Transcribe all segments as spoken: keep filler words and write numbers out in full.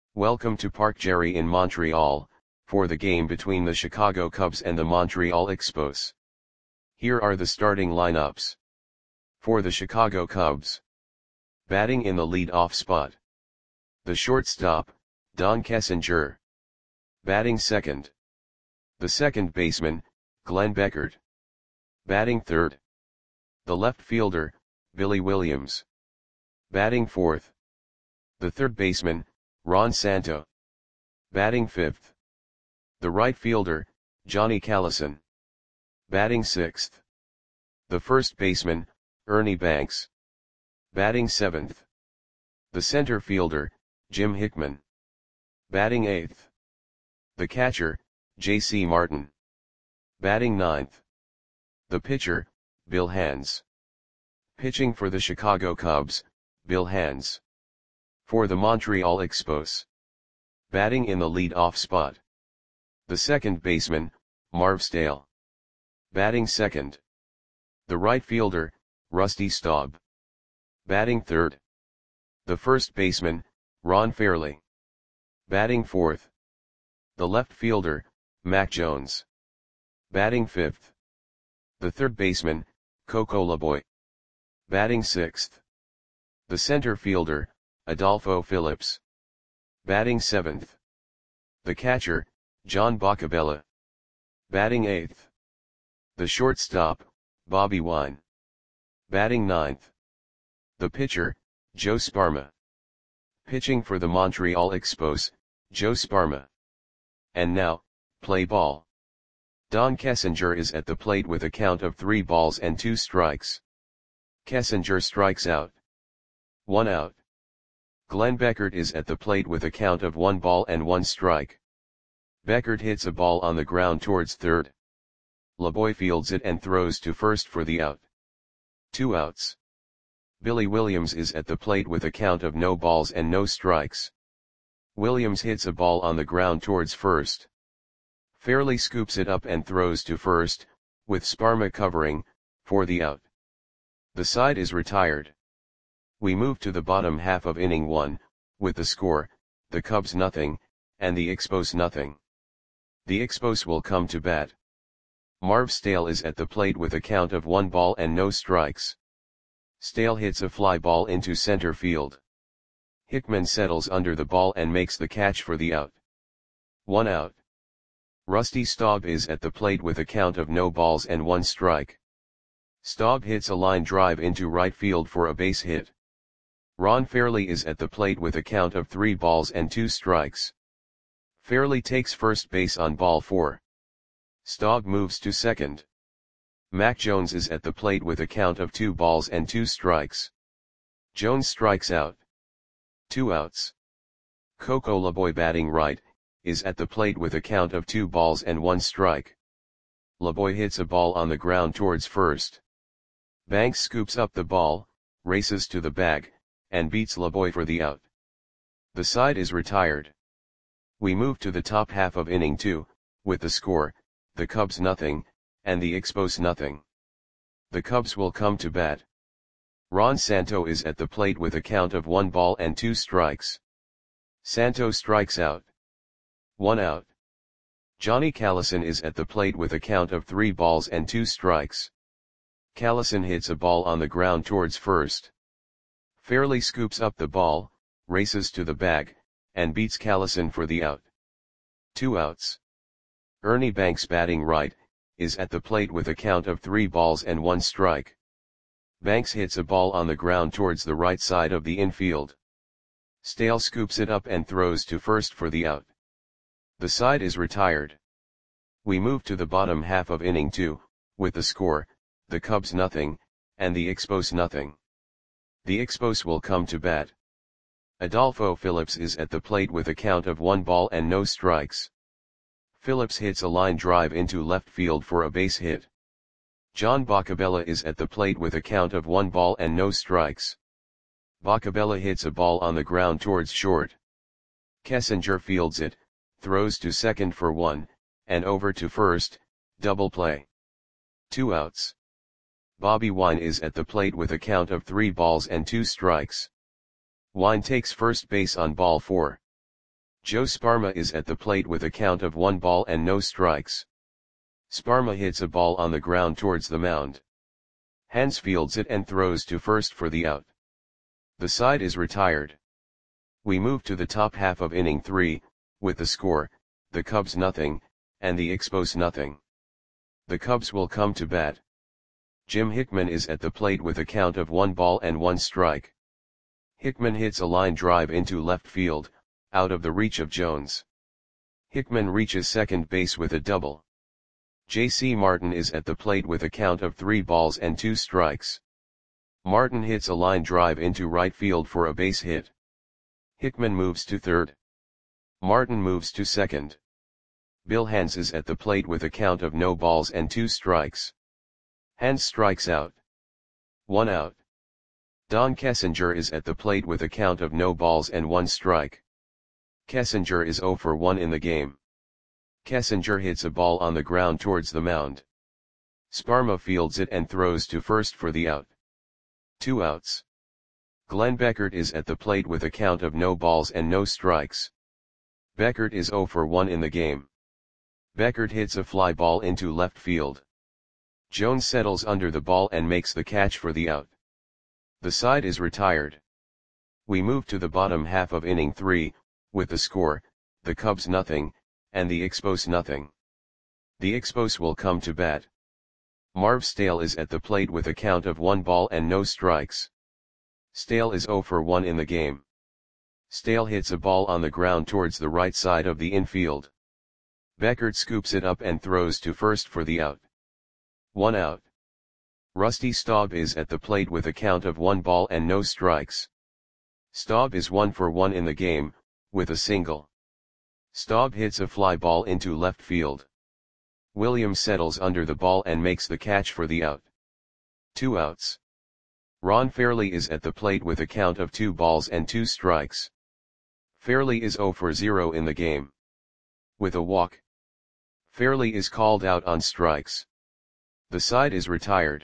Welcome to Parc Jerry in Montreal, for the game between the Chicago Cubs and the Montreal Expos. Here are the starting lineups. For the Chicago Cubs. Batting in the lead-off spot. The shortstop, Don Kessinger. Batting second. The second baseman, Glenn Beckert. Batting third. The left fielder, Billy Williams. Batting fourth. The third baseman, Ron Santo. Batting fifth. The right fielder, Johnny Callison. Batting sixth. The first baseman, Ernie Banks. Batting seventh. The center fielder, Jim Hickman. Batting eighth. The catcher, J C Martin. Batting ninth. The pitcher, Bill Hands. Pitching for the Chicago Cubs, Bill Hands. For the Montreal Expos. Batting in the lead-off spot. The second baseman, Marv Stale. Batting second. The right fielder, Rusty Staub. Batting third. The first baseman, Ron Fairly. Batting fourth. The left fielder, Mac Jones. Batting fifth. The third baseman, Coco Laboy. Batting sixth. The center fielder, Adolfo Phillips. Batting seventh. The catcher, John Boccabella. Batting eighth. The shortstop, Bobby Wine. Batting ninth. The pitcher, Joe Sparma. Pitching for the Montreal Expos, Joe Sparma. And now, play ball. Don Kessinger is at the plate with a count of three balls and two strikes. Kessinger strikes out. One out. Glenn Beckert is at the plate with a count of one ball and one strike. Beckert hits a ball on the ground towards third. Laboy fields it and throws to first for the out. Two outs. Billy Williams is at the plate with a count of no balls and no strikes. Williams hits a ball on the ground towards first. Fairly scoops it up and throws to first, with Sparma covering, for the out. The side is retired. We move to the bottom half of inning one, with the score, the Cubs nothing, and the Expos nothing. The Expos will come to bat. Marv Stale is at the plate with a count of one ball and no strikes. Stale hits a fly ball into center field. Hickman settles under the ball and makes the catch for the out. One out. Rusty Staub is at the plate with a count of no balls and one strike. Staub hits a line drive into right field for a base hit. Ron Fairly is at the plate with a count of three balls and two strikes. Fairly takes first base on ball four. Staub moves to second. Mac Jones is at the plate with a count of two balls and two strikes. Jones strikes out. Two outs. Coco Laboy, batting right, is at the plate with a count of two balls and one strike. Laboy hits a ball on the ground towards first. Banks scoops up the ball, races to the bag, and beats Laboy for the out. The side is retired. We move to the top half of inning two, with the score, the Cubs nothing, and the Expos nothing. The Cubs will come to bat. Ron Santo is at the plate with a count of one ball and two strikes. Santo strikes out. One out. Johnny Callison is at the plate with a count of three balls and two strikes. Callison hits a ball on the ground towards first. Fairly scoops up the ball, races to the bag, and beats Callison for the out. Two outs. Ernie Banks, batting right, is at the plate with a count of three balls and one strike. Banks hits a ball on the ground towards the right side of the infield. Stale scoops it up and throws to first for the out. The side is retired. We move to the bottom half of inning two, with the score, the Cubs nothing, and the Expos nothing. The Expos will come to bat. Adolfo Phillips is at the plate with a count of one ball and no strikes. Phillips hits a line drive into left field for a base hit. John Boccabella is at the plate with a count of one ball and no strikes. Boccabella hits a ball on the ground towards short. Kessinger fields it, throws to second for one, and over to first, double play. Two outs. Bobby Wine is at the plate with a count of three balls and two strikes. Wine takes first base on ball four. Joe Sparma is at the plate with a count of one ball and no strikes. Sparma hits a ball on the ground towards the mound. Hans fields it and throws to first for the out. The side is retired. We move to the top half of inning three, with the score, the Cubs nothing, and the Expos nothing. The Cubs will come to bat. Jim Hickman is at the plate with a count of one ball and one strike. Hickman hits a line drive into left field, out of the reach of Jones. Hickman reaches second base with a double. J C Martin is at the plate with a count of three balls and two strikes. Martin hits a line drive into right field for a base hit. Hickman moves to third. Martin moves to second. Bill Hans is at the plate with a count of no balls and two strikes. Hans strikes out. One out. Don Kessinger is at the plate with a count of no balls and one strike. Kessinger is zero for one in the game. Kessinger hits a ball on the ground towards the mound. Sparma fields it and throws to first for the out. Two outs. Glenn Beckert is at the plate with a count of no balls and no strikes. Beckert is zero for one in the game. Beckert hits a fly ball into left field. Jones settles under the ball and makes the catch for the out. The side is retired. We move to the bottom half of inning three, with the score, the Cubs nothing, and the Expos nothing. The Expos will come to bat. Marv Stale is at the plate with a count of one ball and no strikes. Stale is zero for one in the game. Stale hits a ball on the ground towards the right side of the infield. Beckert scoops it up and throws to first for the out. One out. Rusty Staub is at the plate with a count of one ball and no strikes. Staub is one for one in the game, with a single. Staub hits a fly ball into left field. Williams settles under the ball and makes the catch for the out. Two outs. Ron Fairley is at the plate with a count of two balls and two strikes. Fairley is zero for zero in the game. With a walk. Fairley is called out on strikes. The side is retired.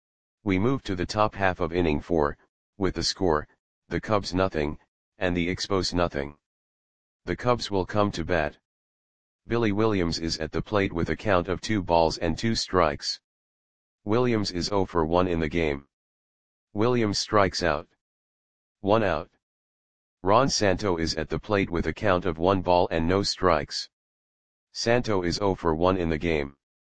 We move to the top half of inning four, with the score, the Cubs nothing, and the Expos nothing. The Cubs will come to bat. Billy Williams is at the plate with a count of two balls and two strikes. Williams is zero for one in the game. Williams strikes out. One out. Ron Santo is at the plate with a count of one ball and no strikes. Santo is zero for one in the game.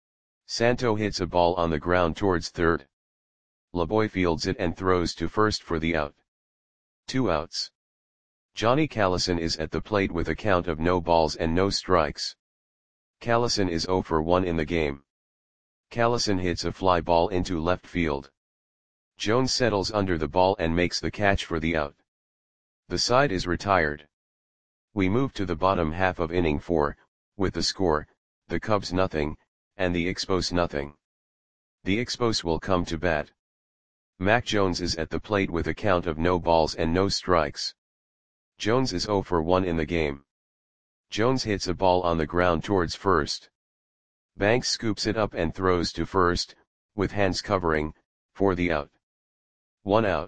Santo hits a ball on the ground towards third. LeBoy fields it and throws to first for the out. Two outs. Johnny Callison is at the plate with a count of no balls and no strikes. Callison is zero for one in the game. Callison hits a fly ball into left field. Jones settles under the ball and makes the catch for the out. The side is retired. We move to the bottom half of inning four, with the score, the Cubs nothing, and the Expos nothing. The Expos will come to bat. Mac Jones is at the plate with a count of no balls and no strikes. Jones is zero for one in the game. Jones hits a ball on the ground towards first. Banks scoops it up and throws to first, with hands covering, for the out. One out.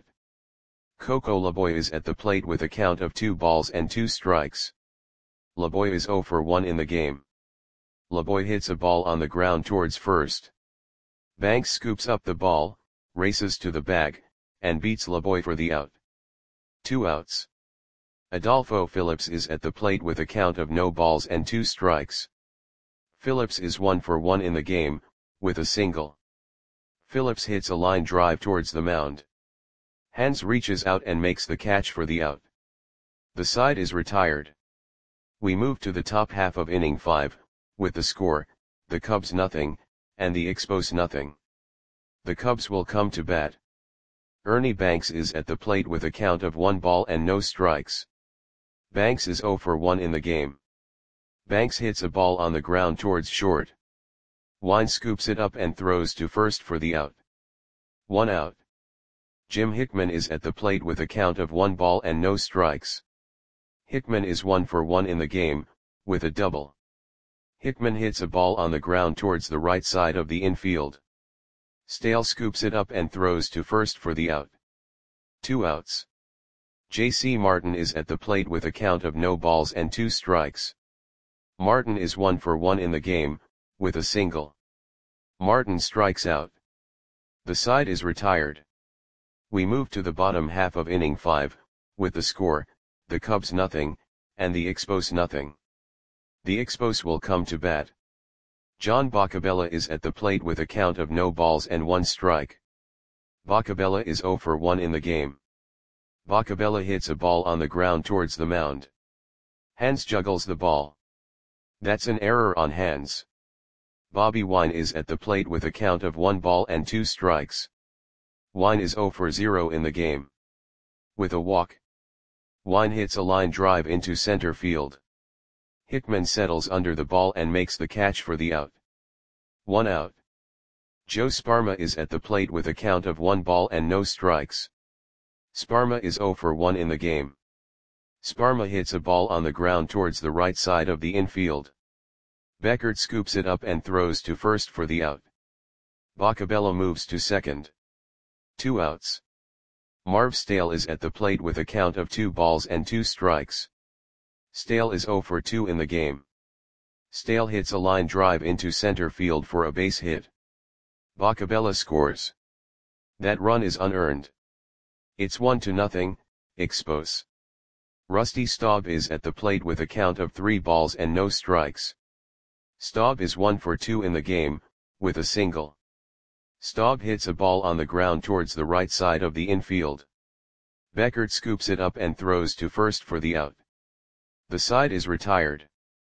Coco LeBoy is at the plate with a count of two balls and two strikes. LeBoy is zero for one in the game. LeBoy hits a ball on the ground towards first. Banks scoops up the ball, races to the bag, and beats LeBoy for the out. Two outs. Adolfo Phillips is at the plate with a count of no balls and two strikes. Phillips is one for one in the game, with a single. Phillips hits a line drive towards the mound. Hans reaches out and makes the catch for the out. The side is retired. We move to the top half of inning five, with the score, the Cubs nothing, and the Expos nothing. The Cubs will come to bat. Ernie Banks is at the plate with a count of one ball and no strikes. Banks is zero for one in the game. Banks hits a ball on the ground towards short. Wine scoops it up and throws to first for the out. One out. Jim Hickman is at the plate with a count of one ball and no strikes. Hickman is one for one in the game, with a double. Hickman hits a ball on the ground towards the right side of the infield. Stale scoops it up and throws to first for the out. Two outs. J C Martin is at the plate with a count of no balls and two strikes. Martin is one for one in the game, with a single. Martin strikes out. The side is retired. We move to the bottom half of inning five, with the score, the Cubs nothing, and the Expos nothing. The Expos will come to bat. John Boccabella is at the plate with a count of no balls and one strike. Boccabella is zero for one in the game. Boccabella hits a ball on the ground towards the mound. Hans juggles the ball. That's an error on Hans. Bobby Wine is at the plate with a count of one ball and two strikes. Wine is zero for zero in the game. With a walk. Wine hits a line drive into center field. Hickman settles under the ball and makes the catch for the out. One out. Joe Sparma is at the plate with a count of one ball and no strikes. Sparma is zero for one in the game. Sparma hits a ball on the ground towards the right side of the infield. Beckert scoops it up and throws to first for the out. Boccabella moves to second. Two outs. Marv Stale is at the plate with a count of two balls and two strikes. Stale is zero for two in the game. Stale hits a line drive into center field for a base hit. Boccabella scores. That run is unearned. It's one to nothing, Expos. Rusty Staub is at the plate with a count of three balls and no strikes. Staub is one for two in the game, with a single. Staub hits a ball on the ground towards the right side of the infield. Beckert scoops it up and throws to first for the out. The side is retired.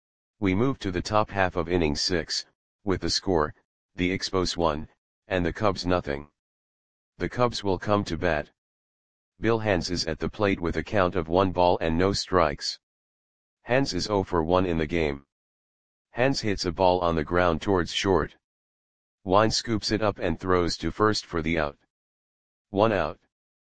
We move to the top half of inning six, with the score, the Expos one, and the Cubs nothing. The Cubs will come to bat. Bill Hans is at the plate with a count of one ball and no strikes. Hans is zero for one in the game. Hans hits a ball on the ground towards short. Wine scoops it up and throws to first for the out. One out.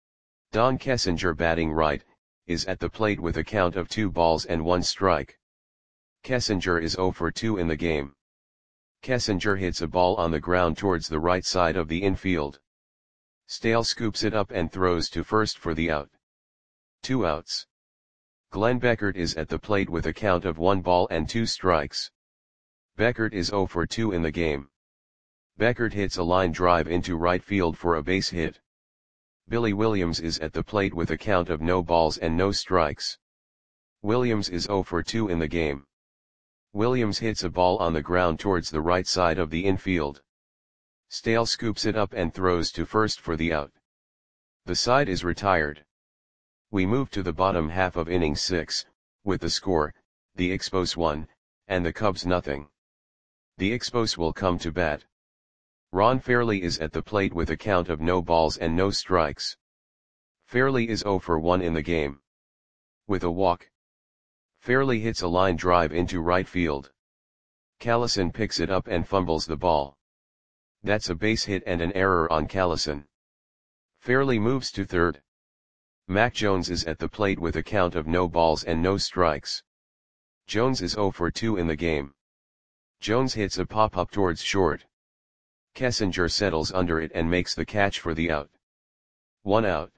Don Kessinger, batting right, is at the plate with a count of two balls and one strike. Kessinger is zero for two in the game. Kessinger hits a ball on the ground towards the right side of the infield. Stale scoops it up and throws to first for the out. Two outs. Glenn Beckert is at the plate with a count of one ball and two strikes. Beckert is zero for two in the game. Beckert hits a line drive into right field for a base hit. Billy Williams is at the plate with a count of no balls and no strikes. Williams is zero for two in the game. Williams hits a ball on the ground towards the right side of the infield. Stale scoops it up and throws to first for the out. The side is retired. We move to the bottom half of inning six, with the score, the Expos one, and the Cubs nothing. The Expos will come to bat. Ron Fairley is at the plate with a count of no balls and no strikes. Fairley is zero for one in the game. With a walk. Fairley hits a line drive into right field. Callison picks it up and fumbles the ball. That's a base hit and an error on Callison. Fairley moves to third. Mac Jones is at the plate with a count of no balls and no strikes. Jones is zero for two in the game. Jones hits a pop-up towards short. Kessinger settles under it and makes the catch for the out. One out.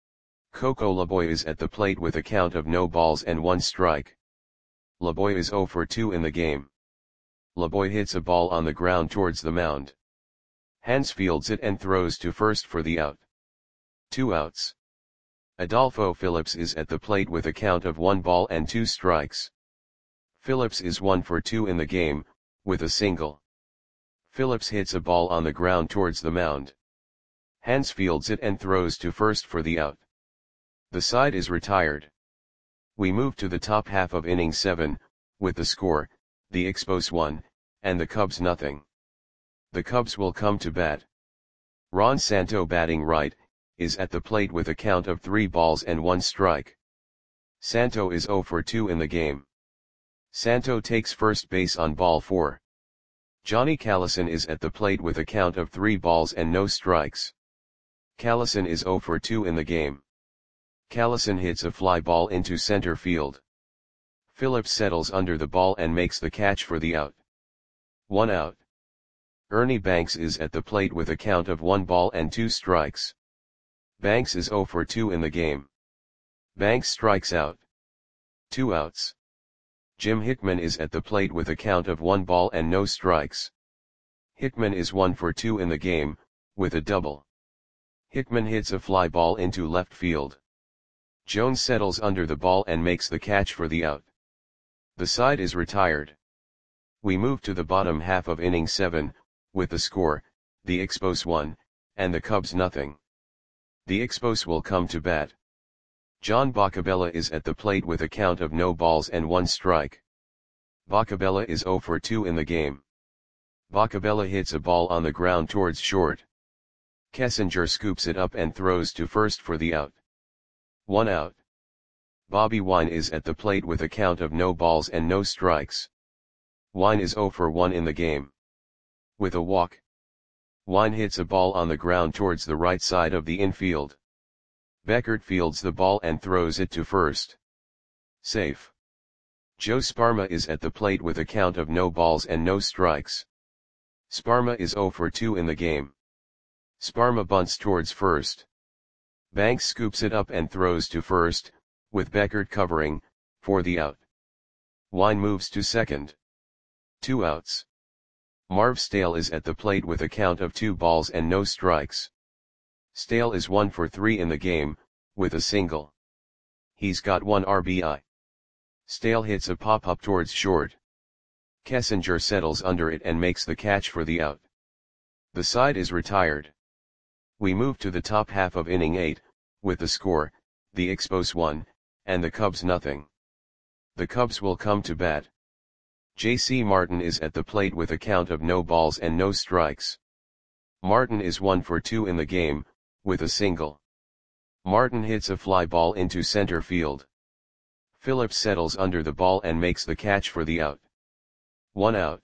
Coco Laboy is at the plate with a count of no balls and one strike. Laboy is zero for two in the game. Laboy hits a ball on the ground towards the mound. Hans fields it and throws to first for the out. Two outs. Adolfo Phillips is at the plate with a count of one ball and two strikes. Phillips is one for two in the game, with a single. Phillips hits a ball on the ground towards the mound. Hans fields it and throws to first for the out. The side is retired. We move to the top half of inning seven, with the score, the Expos one, and the Cubs nothing. The Cubs will come to bat. Ron Santo, batting right, is at the plate with a count of three balls and one strike. Santo is zero for two in the game. Santo takes first base on ball four. Johnny Callison is at the plate with a count of three balls and no strikes. Callison is zero for two in the game. Callison hits a fly ball into center field. Phillips settles under the ball and makes the catch for the out. One out. Ernie Banks is at the plate with a count of one ball and two strikes. Banks is zero for two in the game. Banks strikes out. Two outs. Jim Hickman is at the plate with a count of one ball and no strikes. Hickman is one for two in the game, with a double. Hickman hits a fly ball into left field. Jones settles under the ball and makes the catch for the out. The side is retired. We move to the bottom half of inning seven, with the score, the Expos one, and the Cubs nothing. The Expos will come to bat. John Boccabella is at the plate with a count of no balls and one strike. Boccabella is zero for two in the game. Boccabella hits a ball on the ground towards short. Kessinger scoops it up and throws to first for the out. One out. Bobby Wine is at the plate with a count of no balls and no strikes. Wine is zero for one in the game. With a walk. Wine hits a ball on the ground towards the right side of the infield. Beckert fields the ball and throws it to first. Safe. Joe Sparma is at the plate with a count of no balls and no strikes. Sparma is zero for two in the game. Sparma bunts towards first. Banks scoops it up and throws to first, with Beckert covering, for the out. Wine moves to second. Two outs. Marv Stale is at the plate with a count of two balls and no strikes. Stale is one for three in the game, with a single. He's got one R B I. Stale hits a pop-up towards short. Kessinger settles under it and makes the catch for the out. The side is retired. We move to the top half of inning eight, with the score, the Expos one, and the Cubs nothing. The Cubs will come to bat. J C Martin is at the plate with a count of no balls and no strikes. Martin is one for two in the game, with a single. Martin hits a fly ball into center field. Phillips settles under the ball and makes the catch for the out. One out.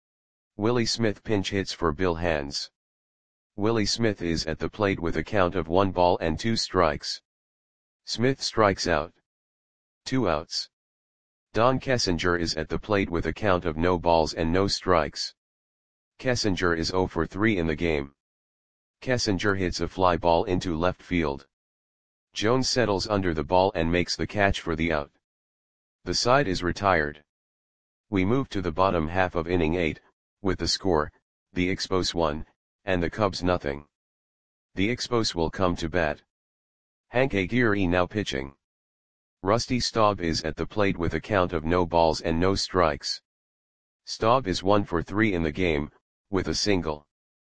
Willie Smith pinch hits for Bill Hands. Willie Smith is at the plate with a count of one ball and two strikes. Smith strikes out. Two outs. Don Kessinger is at the plate with a count of no balls and no strikes. Kessinger is zero for three in the game. Kessinger hits a fly ball into left field. Jones settles under the ball and makes the catch for the out. The side is retired. We move to the bottom half of inning eight, with the score, the Expos one, and the Cubs nothing. The Expos will come to bat. Hank Aguirre now pitching. Rusty Staub is at the plate with a count of no balls and no strikes. Staub is one for three in the game, with a single.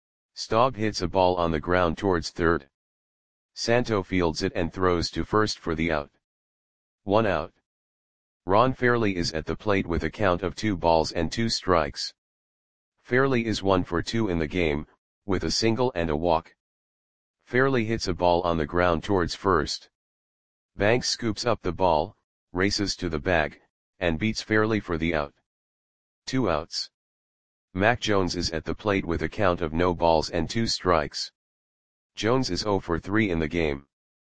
Staub hits a ball on the ground towards third. Santo fields it and throws to first for the out. One out. Ron Fairley is at the plate with a count of two balls and two strikes. Fairley is one for two in the game, with a single and a walk. Fairley hits a ball on the ground towards first. Banks scoops up the ball, races to the bag, and beats Fairley for the out. Two outs. Mac Jones is at the plate with a count of no balls and two strikes. Jones is zero for three in the game.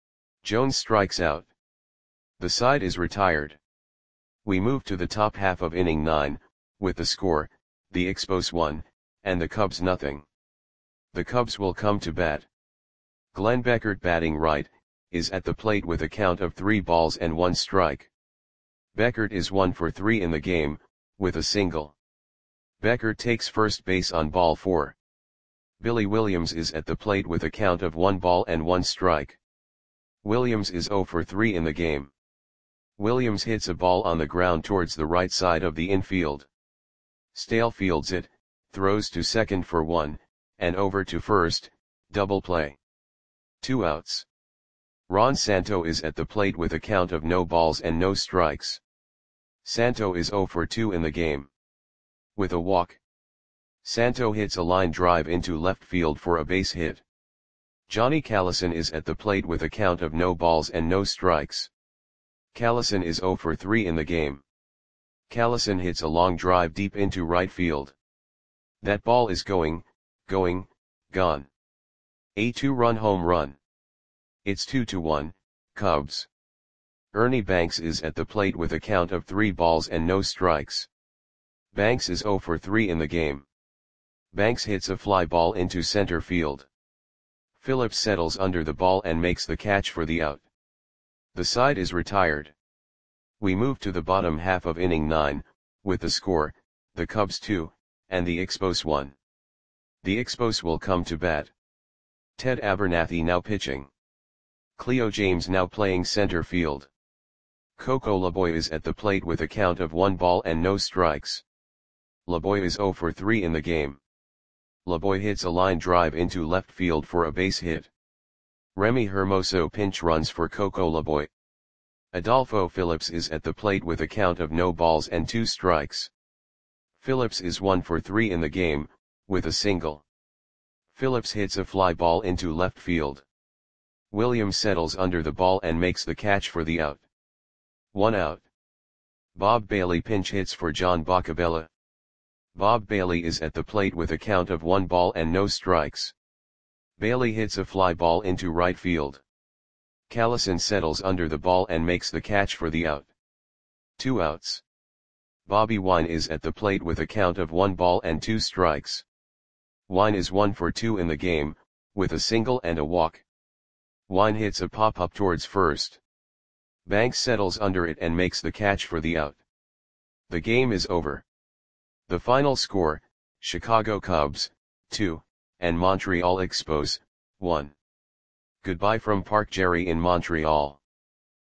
Jones strikes out. The side is retired. We move to the top half of inning nine, with the score, the Expos one, and the Cubs nothing. The Cubs will come to bat. Glenn Beckert batting right, is at the plate with a count of three balls and one strike. Beckert is one for three in the game, with a single. Beckert takes first base on ball four. Billy Williams is at the plate with a count of one ball and one strike. Williams is zero for three in the game. Williams hits a ball on the ground towards the right side of the infield. Stale fields it, throws to second for one, and over to first, double play. Two outs. Ron Santo is at the plate with a count of no balls and no strikes. Santo is zero for two in the game. With a walk. Santo hits a line drive into left field for a base hit. Johnny Callison is at the plate with a count of no balls and no strikes. Callison is zero for three in the game. Callison hits a long drive deep into right field. That ball is going, going, gone. A two-run home run. It's two to one, Cubs. Ernie Banks is at the plate with a count of three balls and no strikes. Banks is zero for three in the game. Banks hits a fly ball into center field. Phillips settles under the ball and makes the catch for the out. The side is retired. We move to the bottom half of inning nine, with the score, the Cubs two, and the Expos one. The Expos will come to bat. Ted Abernathy now pitching. Cleo James now playing center field. Coco Laboy is at the plate with a count of one ball and no strikes. Laboy is zero for three in the game. Laboy hits a line drive into left field for a base hit. Remy Hermoso pinch runs for Coco Laboy. Adolfo Phillips is at the plate with a count of no balls and two strikes. Phillips is one for three in the game, with a single. Phillips hits a fly ball into left field. Williams settles under the ball and makes the catch for the out. One out. Bob Bailey pinch hits for John Boccabella. Bob Bailey is at the plate with a count of one ball and no strikes. Bailey hits a fly ball into right field. Callison settles under the ball and makes the catch for the out. Two outs. Bobby Wine is at the plate with a count of one ball and two strikes. Wine is one for two in the game, with a single and a walk. Wine hits a pop-up towards first. Banks settles under it and makes the catch for the out. The game is over. The final score, Chicago Cubs, two, and Montreal Expos, one. Goodbye from Park Jerry in Montreal.